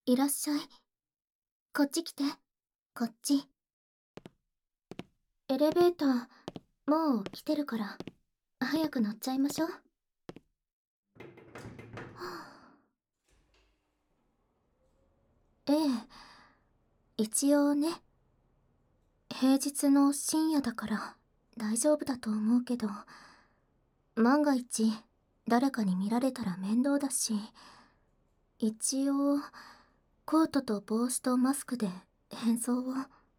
いらっしゃい。こっち来て。こっち。エレベーター、もう来てるから、早く乗っちゃいましょう。はあ、ええ、一応ね、平日の深夜だから大丈夫だと思うけど、万が一、誰かに見られたら面倒だし、一応、コートと帽子とマスクで変装を。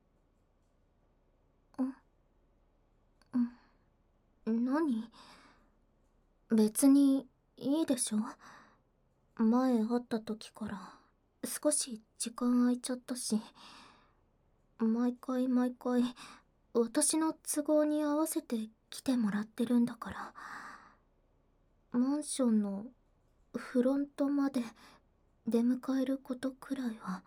何？別にいいでしょ。前会った時から少し時間空いちゃったし、毎回私の都合に合わせて来てもらってるんだから。マンションのフロントまで出迎えることくらいは。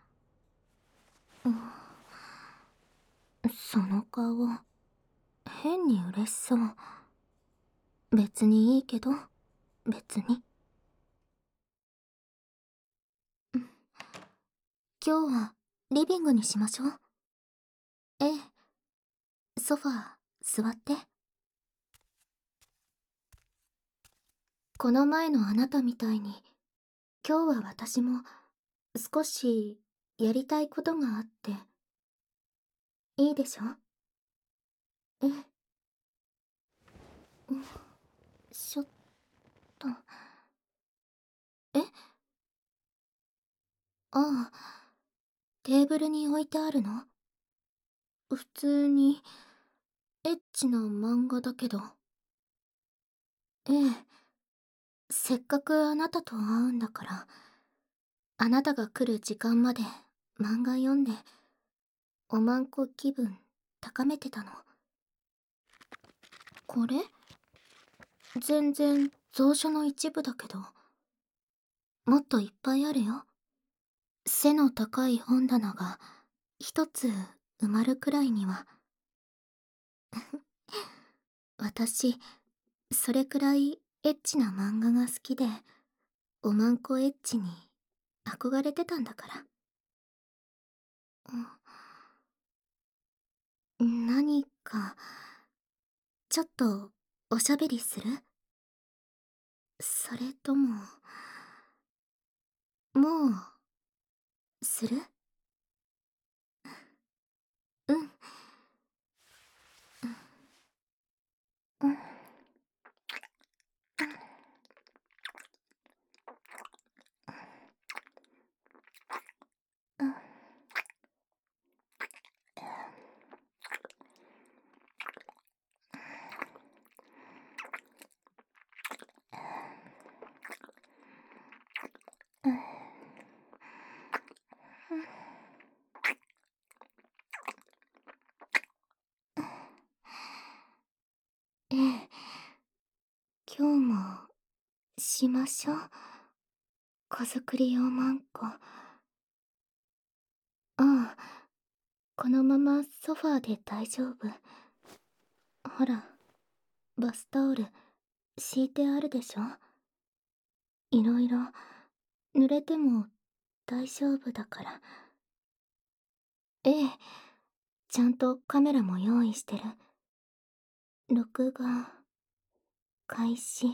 その顔、変に嬉しそう。別にいいけど、別に。今日はリビングにしましょう。ええ、ソファー座って。この前のあなたみたいに、今日は私も少しやりたいことがあって、いいでしょ？ええ、ちょっと。え？ああ、テーブルに置いてあるの？普通に、エッチな漫画だけど。ええ、せっかくあなたと会うんだから、あなたが来る時間まで漫画読んで、おまんこ気分高めてたの。これ？全然蔵書の一部だけど、もっといっぱいあるよ。背の高い本棚が一つ埋まるくらいには。私、それくらいエッチな漫画が好きで、おまんこエッチに憧れてたんだから。何か、ちょっとおしゃべりする？それとも、もう、する？うん。うん。うん。ええ、今日もしましょう。子作り用マンコ。ああ、このままソファーで大丈夫。ほら、バスタオル敷いてあるでしょ。いろいろ濡れても大丈夫だから。ええ、ちゃんとカメラも用意してる。録画開始。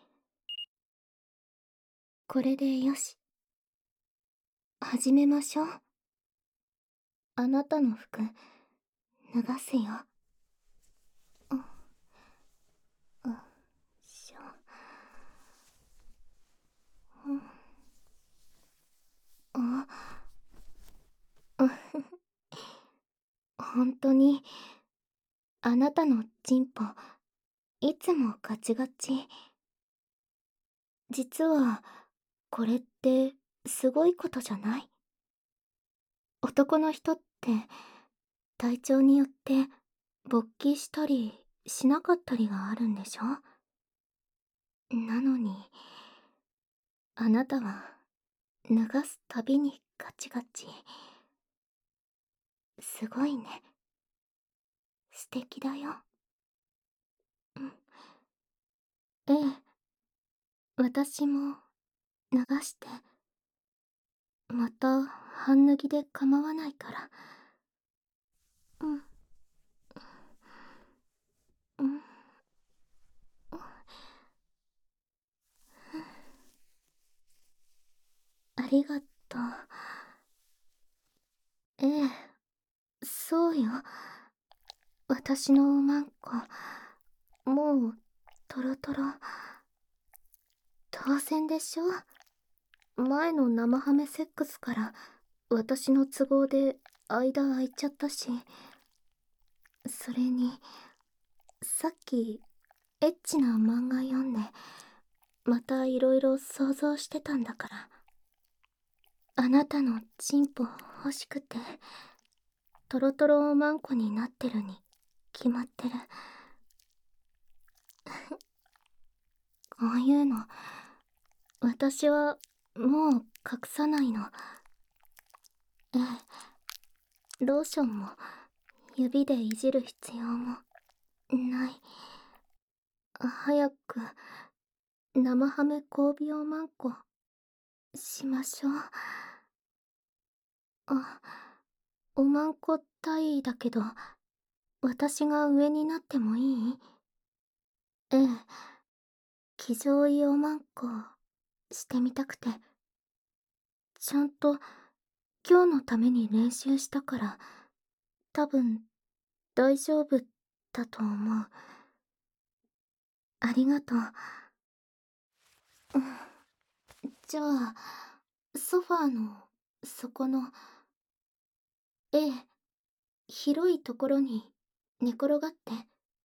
これでよし。始めましょう。あなたの服脱がすよ。よいしょ。あ、本当に、あなたのチンポ、いつもガチガチ。実は、これってすごいことじゃない？男の人って体調によって勃起したりしなかったりがあるんでしょ？なのに、あなたは脱がすたびにガチガチ。すごいね。素敵だよ。うん。ええ、私も流して。 また半脱ぎで構わないから。うん。うん。ありがとう。ええ、そうよ。私のおまんこ、もう、トロトロ。当然でしょ。前の生ハメセックスから、私の都合で間空いちゃったし。それに、さっき、エッチな漫画読んで、またいろいろ想像してたんだから。あなたのチンポ欲しくて、トロトロおまんこになってるに決まってる。こういうの、私はもう隠さないの。ええ、ローションも指でいじる必要もない。早く生ハメ交尾おまんこしましょう。あ、おまんこ体位だけど、私が上になってもいい？ええ、騎乗位おまんこしてみたくて。ちゃんと今日のために練習したから、多分大丈夫だと思う。ありがとう。うん、じゃあ、ソファーの底の、ええ、広いところに寝転がって。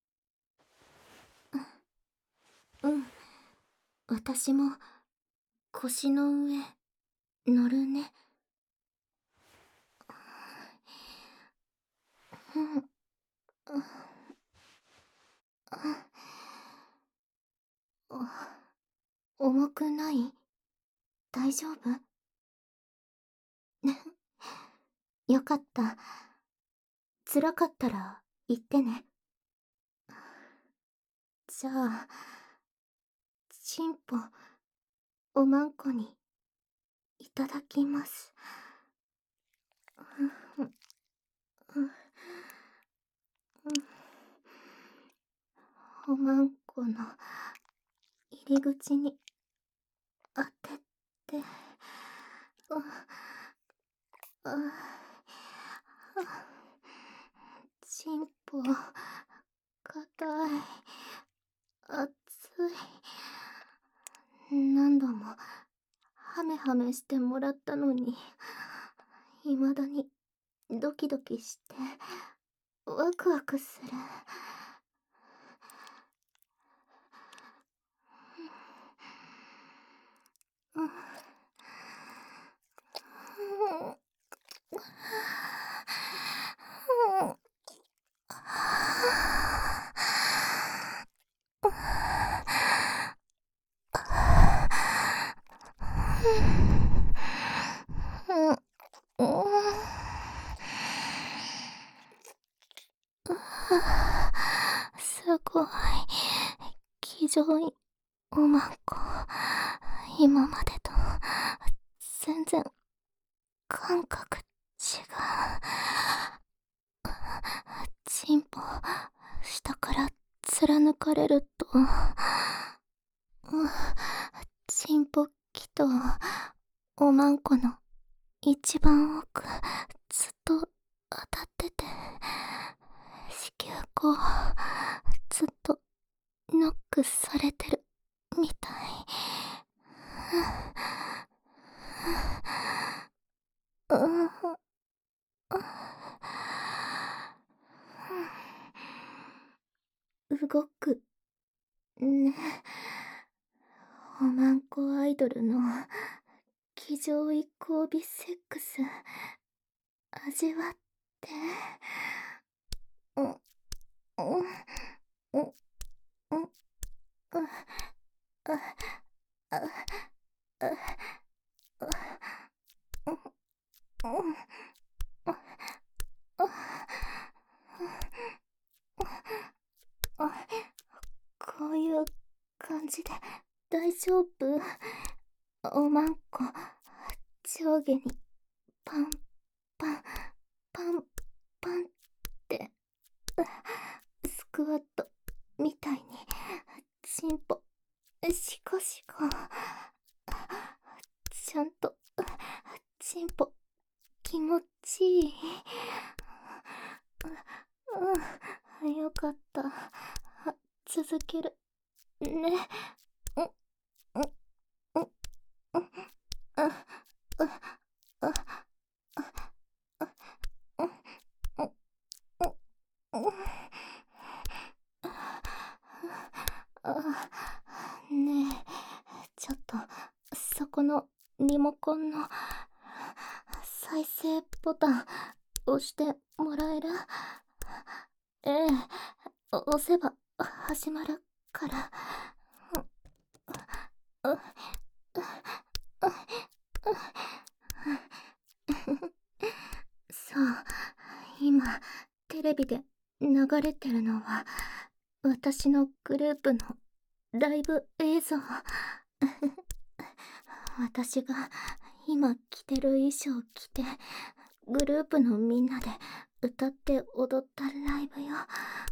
うん、私も腰の上乗るね。うん、うん、重くない？大丈夫？よかった。辛かったら言ってね。じゃあ、チンポ、おまんこにいただきます。うん、うん、おまんこの入り口に当てて、あ、チンポ、硬い、熱い。何度もハメハメしてもらったのに、未だにドキドキしてワクワクする。うん、すごい。気丈いおまんこ。今までと全然感覚違う。チンポ下から貫かれると、チンポキとおまんこの一番奥ずっと当たってて、子宮口ずっとノックされてるみたい。うん、動くね。おまんこアイドルの騎乗位交尾セックス味わって。うん、うん、うん、うん、うん、こういう感じで大丈夫？おまんこ上下にパンパンパンパンってスクワットみたいにチンポシコシコちゃんとチンポ気持ちいい。よかった。続けるね。ねえ、ちょっとそこのリモコンの再生ボタン押してもらえる？ええ、押せば始まるから。そう、今テレビで流れてるのは私のグループのライブ映像。私が今着てる衣装着てグループのみんなで歌って踊ったライブよ。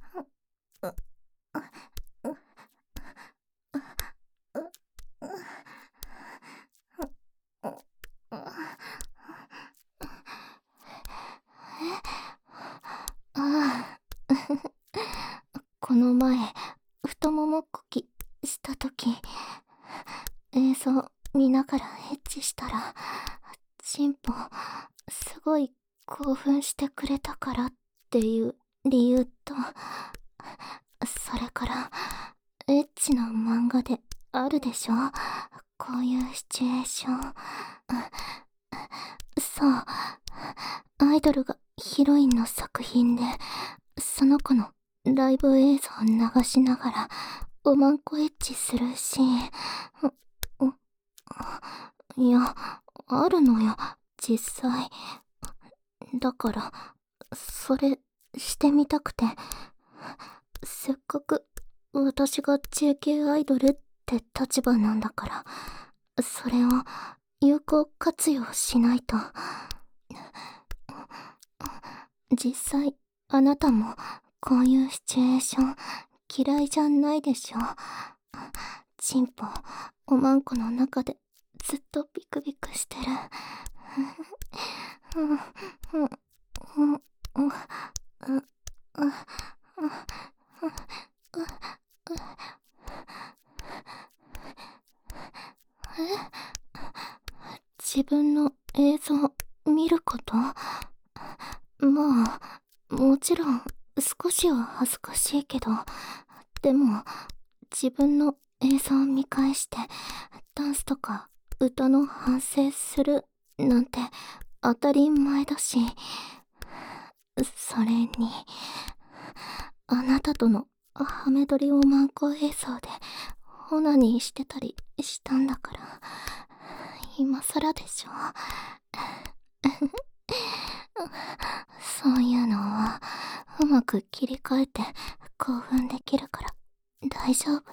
ああ、この前太ももこきしたとき映像見ながらエッチしたらチンポすごい興奮してくれたからっていう理由と、それからエッチな漫画であるでしょ、こういうシチュエーション。そう、アイドルがヒロインの作品でその子のライブ映像を流しながらおまんこエッチするシーン。いや、あるのよ、実際。だから、それしてみたくて。せっかく私が JK アイドルって立場なんだから、それを有効活用しないと。実際、あなたもこういうシチュエーション嫌いじゃないでしょ。チンポ、おまんこの中でずっとビクビクしてる。自分の映像見ること？まあ、もちろん少しは恥ずかしいけど、でも自分の映像見返してダンスとか歌の反省するなんて当たり前だし、それにあなたとのハメ撮りおまんこ映像でオナニーしてたりしたんだから、今更でしょ。そういうのはうまく切り替えて興奮できるから大丈夫よ。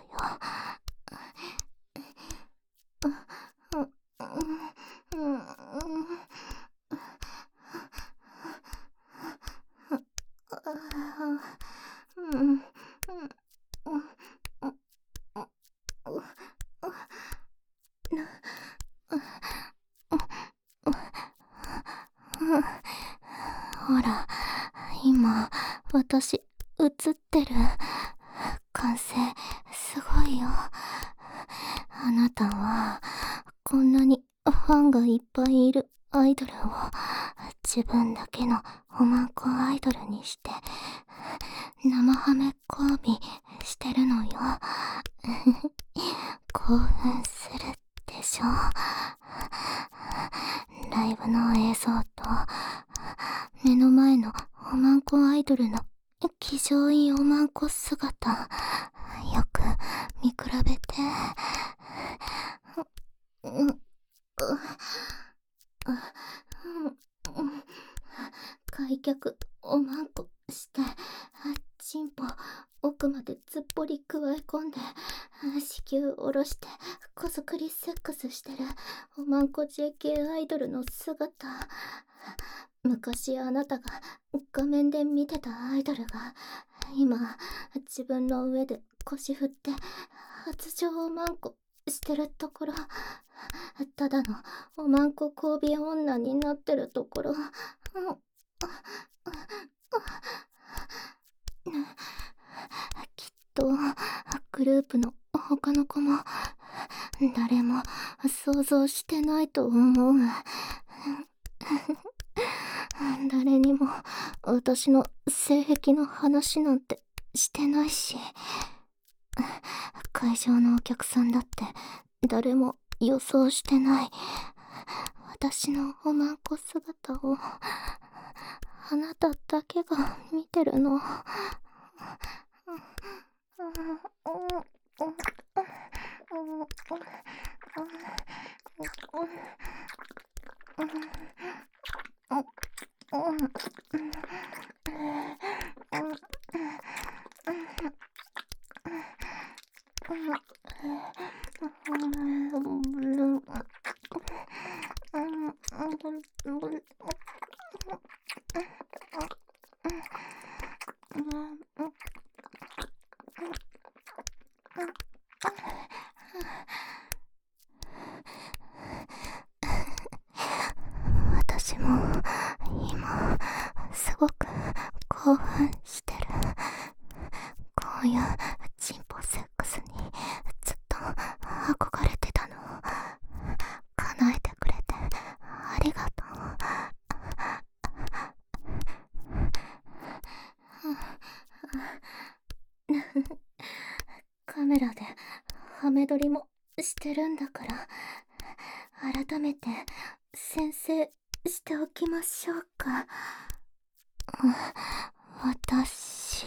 ほら、今私映ってる。完成すごいよ。あなたはこんなにファンがいっぱいいるアイドルを自分だけのおまんこアイドルにして生ハメ交尾してるのよ。興奮するでしょ。ライブの映像と目の前のおまんこアイドルの気上いいおまんこ姿よく見比べて。開脚おまんこしてチンポ奥までずっぽり加え込んで、子宮下ろしてこそくりセックスしてるおまんこ JK アイドルの姿。昔あなたが画面で見てたアイドルが今自分の上で腰振って発情おまんこしてるところ、ただのおまんこ交尾女になってるところ、きっとグループの他の子も誰も想像してないと思う。誰にも私の性癖の話なんてしてないし、会場のお客さんだって誰も予想してない私のおまんこ姿をあなただけが見てるの。私も今すごく興奮してる。こういうチンポセックスにずっと憧れてたのを叶えてくれてありがとう。カメラでハメ撮りもしてるんだから、改めて宣誓しておきましょうか。私、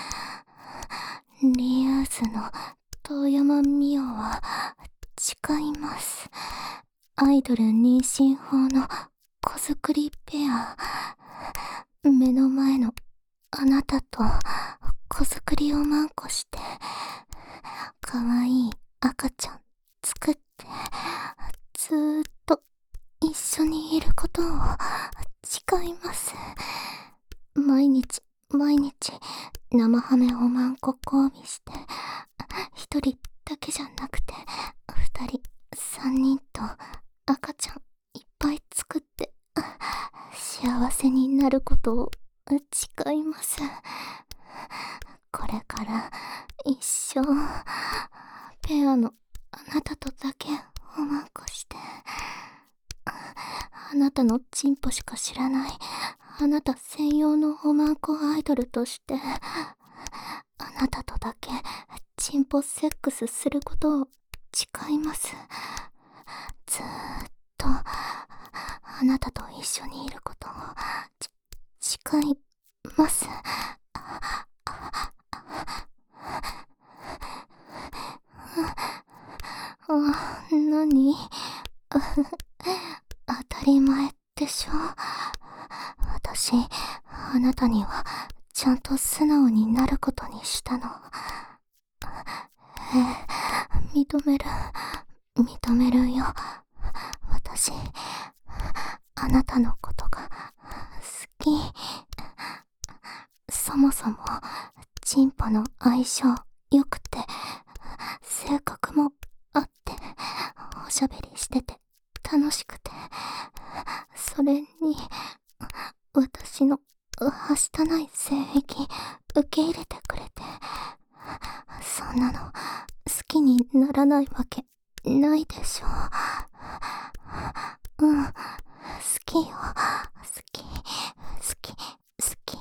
リユースの遠山美桜は誓います。アイドル妊娠法の子作りペア。目の前のあなたと子作りをまんこして、かわいい赤ちゃん作って、ずーっと一緒にいることを誓います。毎日毎日生ハメおまんこ交尾して、一人だけじゃなくて二人三人と赤ちゃんいっぱい作って幸せになることを誓います。これから一生ペアのあなたとだけおまんこして、あなたのチンポしか知らないあなた専用のおまんこアイドルとして、あなたとだけチンポセックスすることを誓います。ずーっとあなたと一緒にいることを誓います。何当たり前でしょ。私、あなたにはちゃんと素直になることにしたの。認めるよ。私、あなたのことが好き。そもそもチンポの相性良くて、性格もあって、おしゃべりしてて楽しくて、それに私のはしたない性癖受け入れてくれて、そんなの好きにならないわけないでしょ。好きよ。好き、好き、好き。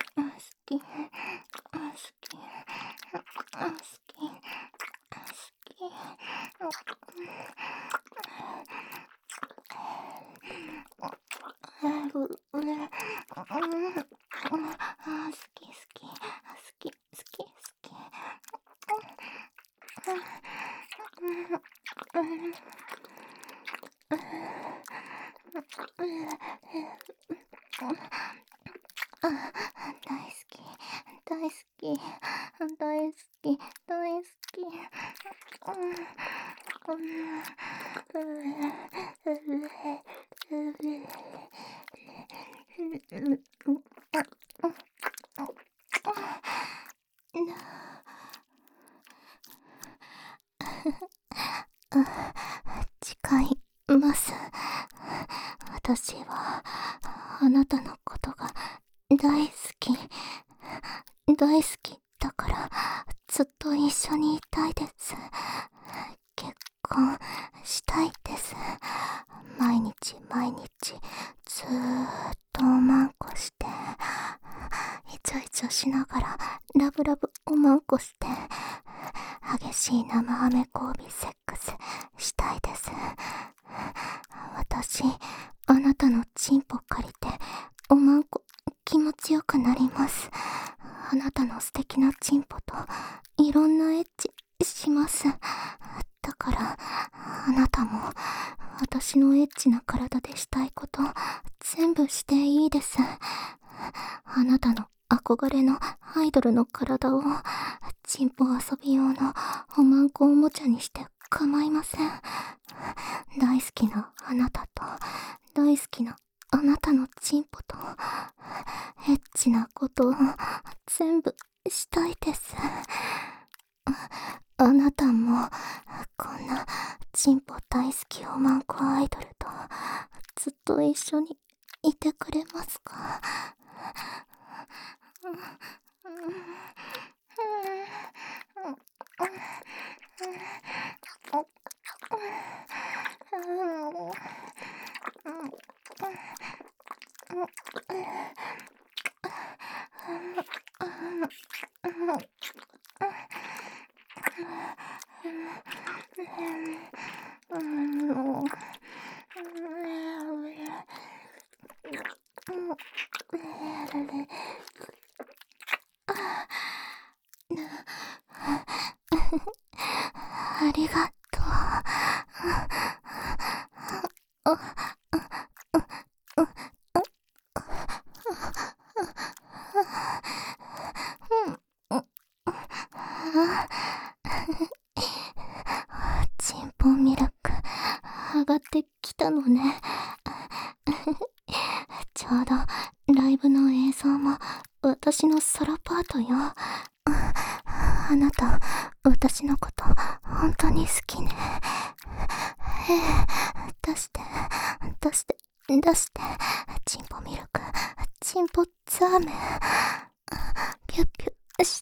好き。 大好き、大好き、大好き、大好き。誓います。私はあなたのことが大好き、大好きだからずっと一緒にいたいです。結婚したいです。毎日毎日ずーっとおまんこして、イチャイチャしながらラブラブおまんこして、激しい生アメ交尾セックスしたいです。私、あなたのチンポ借りておまんこ気持ちよくなります。あなたの素敵なチンポといろんなエッチします。だからあなたも私のエッチな体でしたいこと全部していいです。あなたの憧れのアイドルの体をチンポ遊び用のおまんこおもちゃにして構いません。大好きなあなたと大好きなあなたのチンポとエッチなことを全部したいです。あなたもこんなチンポ大好きおまんこアイドルとずっと一緒にいてくれますか？ありがとう。チンポミルク上がってきたのね。ちょうどライブの映像も私のソロパートよ。あなた、私のこと本当に好きね。出して、出して、出して、チンポミルク、チンポザーメン、ピュッピュッして。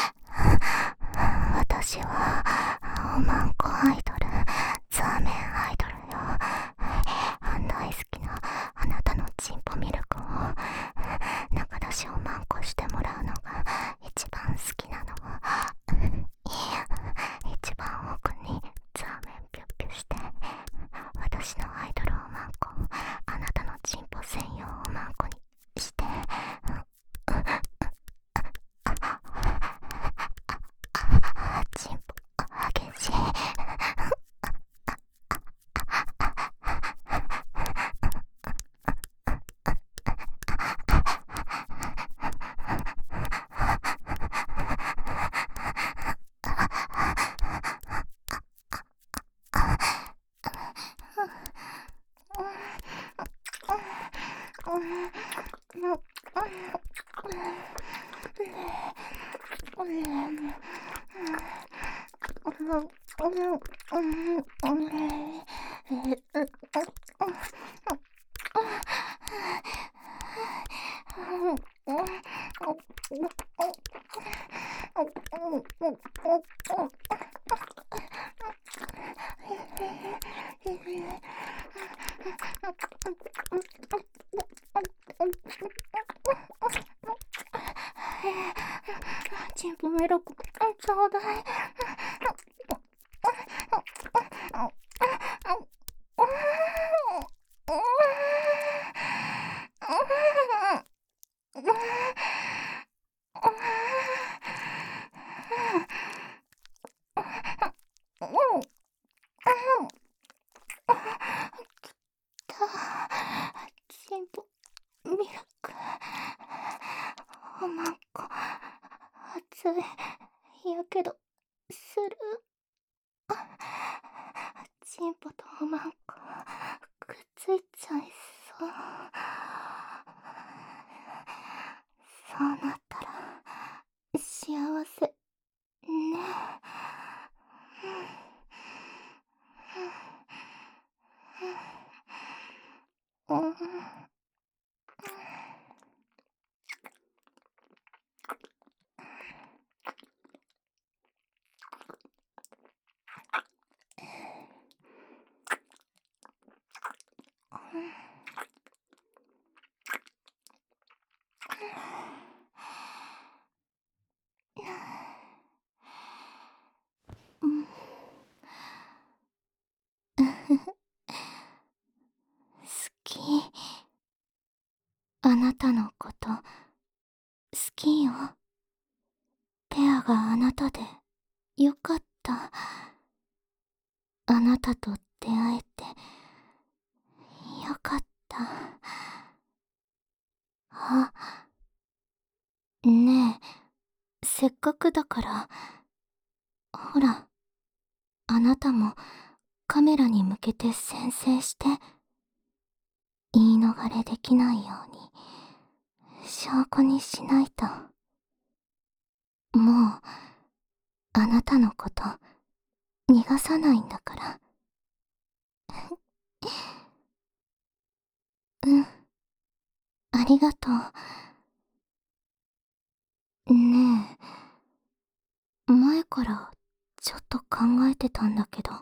私はおまんこアイドル、ザーメンアイドルよ。大好きなあなたのチンポミルクを中出しおまんこしてもらうのが一番好きなの。一番奥にザーメンピュッピュして私のアイドルおまんこあなたのチンポ専用おまんこにしてチンポ激しい。チンポミルクちょうだい。 やけどする。チンポとおまんこくっついちゃいそう。そうなったら幸せね。うん。うん。好き。あなたのこと好きよ。ペアがあなたでよかった。あなたと出会えてよかった。あ、ねえ、せっかくだからほら、あなたもカメラに向けて宣誓して。言い逃れできないように証拠にしないと。もうあなたのこと逃がさないんだから。うん、ありがとう。ねえ、前からちょっと考えてたんだけど、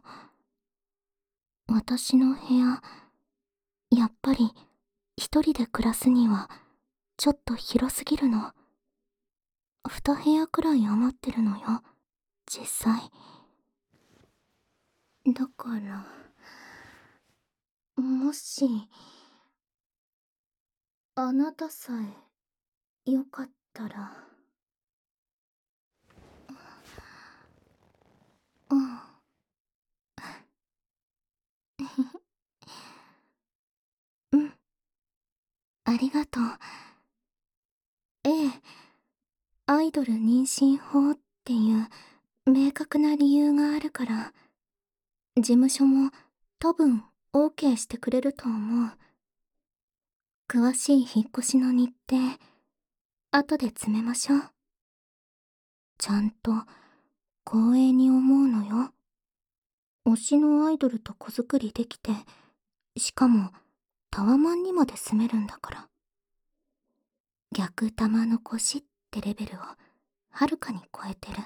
私の部屋やっぱり一人で暮らすにはちょっと広すぎるの。二部屋くらい余ってるのよ、実際。だからもしあなたさえよかったら。うん。うん、ありがとう。ええ、アイドル妊娠法っていう明確な理由があるから、事務所も多分 OK してくれると思う。詳しい引っ越しの日程、後で詰めましょう。ちゃんと光栄に思うのよ。推しのアイドルと子作りできて、しかもタワマンにまで住めるんだから。逆玉の腰ってレベルをはるかに超えてる。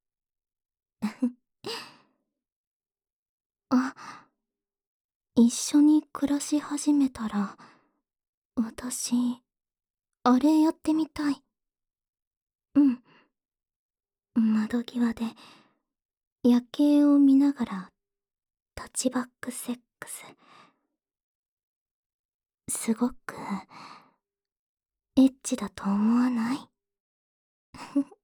あ、一緒に暮らし始めたら、私、あれやってみたい。うん。窓際で夜景を見ながらタッチバックセックス。すごくエッチだと思わない？